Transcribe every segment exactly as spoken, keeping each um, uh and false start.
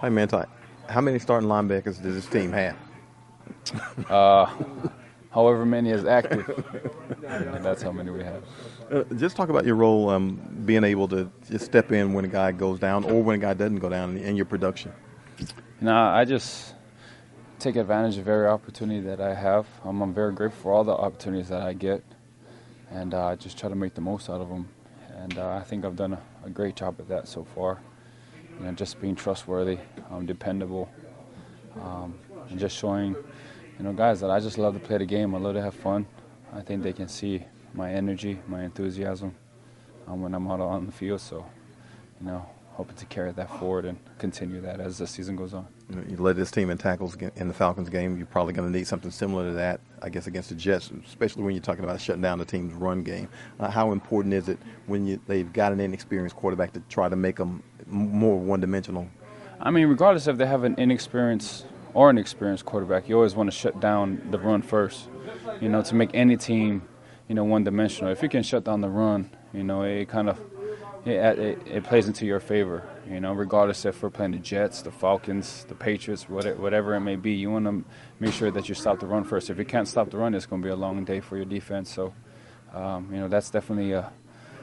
Hey, man, Ty, how many starting linebackers does this team have? Uh, however many is active. That's how many we have. Uh, just talk about your role, um, being able to just step in when a guy goes down or when a guy doesn't go down in your production. You know, I just take advantage of every opportunity that I have. Um, I'm very grateful for all the opportunities that I get, and uh, I just try to make the most out of them. And uh, I think I've done a, a great job at that so far. You know, just being trustworthy, um, dependable, um, and just showing, you know, guys that I just love to play the game. I love to have fun. I think they can see my energy, my enthusiasm um, when I'm out on the field. So, you know, hoping to carry that forward and continue that as the season goes on. You know, you led this team in tackles in the Falcons game. You're probably going to need something similar to that, I guess, against the Jets, especially when you're talking about shutting down the team's run game. Uh, how important is it when you, they've got an inexperienced quarterback to try to make them more one-dimensional? I mean, regardless if they have an inexperienced or an experienced quarterback, you always want to shut down the run first, you know, to make any team, you know, one-dimensional. If you can shut down the run, you know, it kind of it, it, it plays into your favor, you know, regardless if we're playing the Jets, the Falcons, the Patriots, whatever, whatever it may be. You want to make sure that you stop the run first. If you can't stop the run, it's going to be a long day for your defense. So, um, you know, that's definitely a,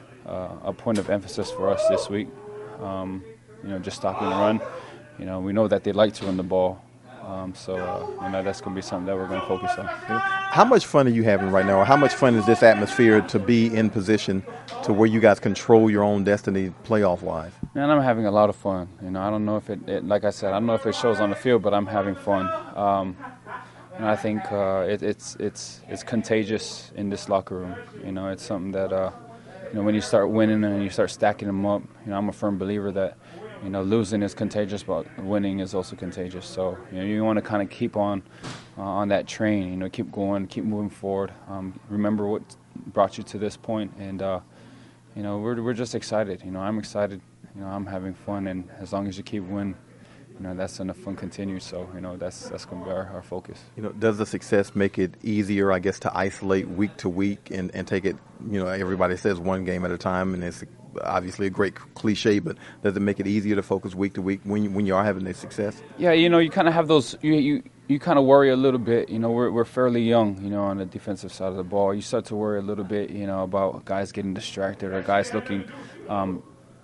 a point of emphasis for us this week. Um, you know, just stopping the run. You know, we know that they like to run the ball. Um, so, uh, you know, that's going to be something that we're going to focus on. How much fun are you having right now, or how much fun is this atmosphere to be in position to where you guys control your own destiny playoff-wise? Man, I'm having a lot of fun. You know, I don't know if it, it like I said, I don't know if it shows on the field, but I'm having fun. Um, and I think uh, it, it's it's it's contagious in this locker room. You know, it's something that, uh, you know, when you start winning and you start stacking them up, you know, I'm a firm believer that, you know, losing is contagious, but winning is also contagious. So, you know, you want to kind of keep on uh, on that train, you know, keep going, keep moving forward. Um, remember what brought you to this point, and, uh, you know, we're we're just excited. You know, I'm excited. You know, I'm having fun, and as long as you keep winning, you know, that's enough fun continues. So, you know, that's that's going to be our, our focus. You know, does the success make it easier, I guess, to isolate week to week and, and take it, you know, everybody says one game at a time, and it's obviously a great cliche, but does it make it easier to focus week to week when you, when you are having this success? Yeah, you know, you kind of have those, you you, you kind of worry a little bit. You know, we're we're fairly young, you know, on the defensive side of the ball. You start to worry a little bit, you know, about guys getting distracted or guys looking um,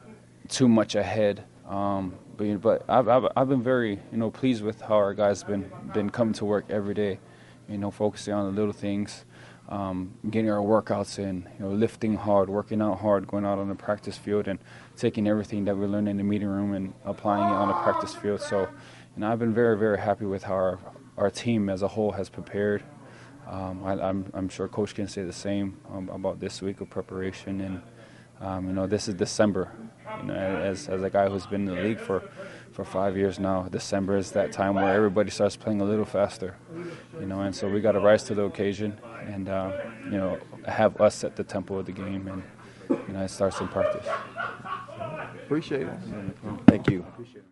too much ahead. Um, but but I've, I've I've been very, you know, pleased with how our guys been been coming to work every day, you know, focusing on the little things. Um, getting our workouts in, you know, lifting hard, working out hard, going out on the practice field, and taking everything that we learn in the meeting room and applying it on the practice field. So, you know, I've been very, very happy with how our, our team as a whole has prepared. Um, I, I'm, I'm sure Coach can say the same um, about this week of preparation. And, um, you know, this is December. You know, as as a guy who's been in the league for, for five years now, December is that time where everybody starts playing a little faster. You know, and so we got to rise to the occasion and, uh, you know, have us set the tempo of the game, and, you know, it starts in practice. Appreciate it. Thank you.